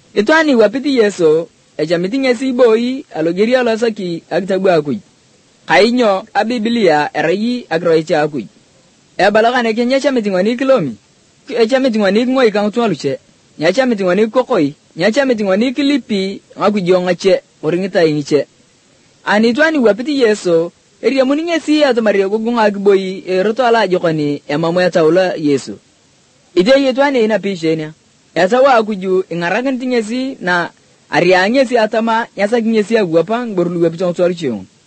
Itwani wapiti Yesu ejamiti ngesi boyi alogeria losaki agitabu akui. Kainyo a Biblia erayi agroicha akui. Balagane kenyacha mitingwani kilomi. Echa mitingwani ngoi kang tualuche. Nyacha mitingwani kokoi. Nyacha mitingwani kilipi ngakujongache oringita ingiche. Anitwani wapiti Yesu eria muningesi atamaria gugunga agboyi roto ala jokoni emamu ya taula Yesu. Ide yetwani ina pishenia. Yatawa akuju ingaragan tingesi na ariangesi atama yasa kingesi agwapa ngborulu wapitong tualuche.